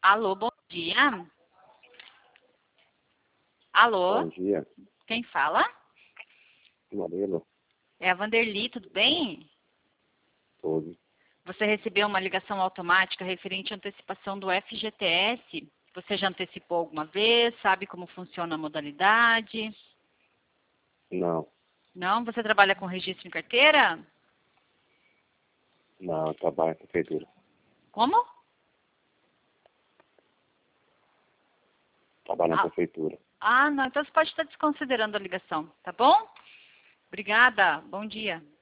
Alô, bom dia. Alô, Bom dia, quem fala? Marelo, É a Vanderly, tudo bem? todo. Você recebeu uma ligação automática referente à antecipação do FGTS. Você já antecipou alguma vez? Sabe como funciona a modalidade? Não, Não? Você trabalha com registro em carteira? não, trabalho na prefeitura. Como? Trabalho na prefeitura. Não, então você pode estar desconsiderando a ligação, tá bom? Obrigada, bom dia.